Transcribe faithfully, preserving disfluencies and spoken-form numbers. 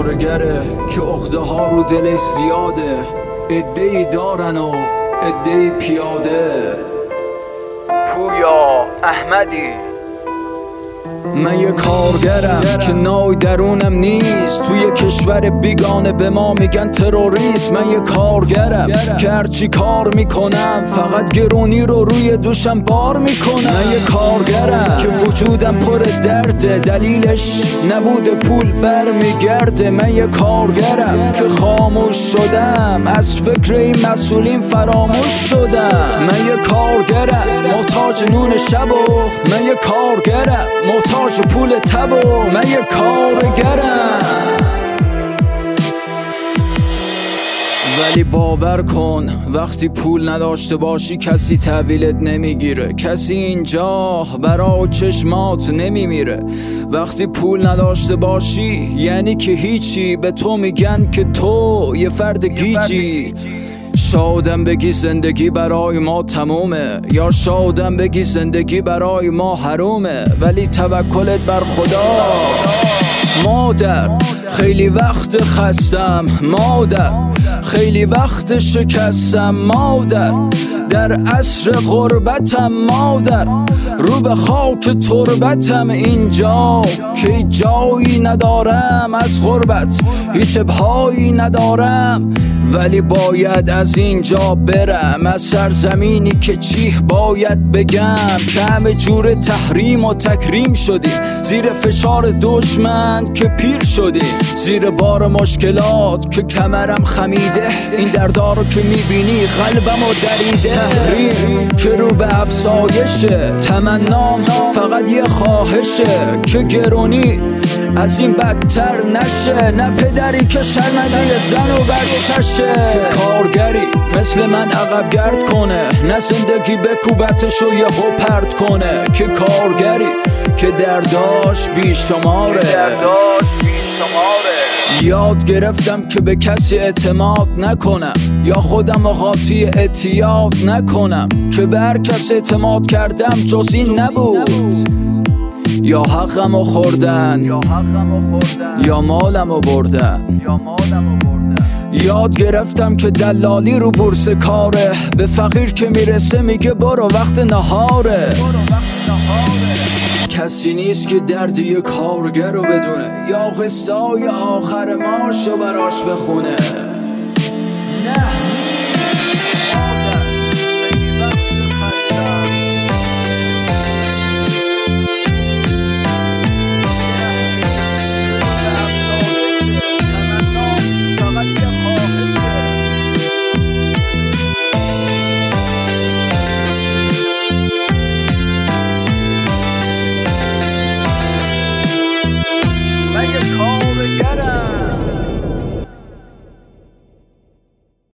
کارگره که عقده ها رو دلش زیاده، عده‌ای دارن و عده‌ای پیاده. پویا احمدی. من یه کارگرم که نای درونم نیست، توی کشور بیگانه به ما میگن تروریست. من یه کارگرم که هرچی کار میکنم فقط گرونی رو روی دوشم بار میکنم. من یه کارگرم که وجودم پر درده، دلیلش نبوده پول برمیگرده. من یه کارگرم که خاموش شدم، از فکر این مسئولین فراموش شدم. من یه کارگرم محتاج نون شب و من یه کارگرم محتاج پول تب و من یه کارگرم. ولی باور کن وقتی پول نداشته باشی کسی تحویلت نمیگیره، کسی اینجا برای چشمات نمیمیره. وقتی پول نداشته باشی یعنی که هیچی، به تو میگن که تو یه فرد گیجی. شادم بگی زندگی برای ما تمومه، یا شادم بگی زندگی برای ما حرومه، ولی توکلت بر خدا. مادر خیلی وقت خستم، مادر خیلی وقت شکستم، مادر در عصر غربتم، مادر رو به خاک تربتم اینجا که جایی ندارم از غربت، هیچ ابهایی ندارم. ولی باید از اینجا برم، از سرزمینی که چیه باید بگم که همه جور تحریم و تکریم شدیم، زیر فشار دشمن که پیر شدیم، زیر بار مشکلات که کمرم خمیده. این دردها رو که میبینی قلبم و دریده. تحریم که رو به افزایشه، تمنام فقط یه خواهشه که گرونی از این بدتر نشه. نه پدری که شرمنده زن و بچشه، کارگری مثل من عقب گرد کنه، نه زندگی بکوبتش و یهو پرت کنه. که کارگری که درداش بی شماره. یاد گرفتم که به کسی اعتماد نکنم، یا خودم و قاطی اعتیاد نکنم، که به هر کس اعتماد کردم جز این نبود. یا حقمو خوردن یا مالمو بردن. یاد گرفتم که دلالی رو بورس کاره، به فقیر که میرسه میگه برو وقت نهاره. کسی نیست که درد یه کارگر رو بدونه، یا قصه های آخر ماشو براش بخونه.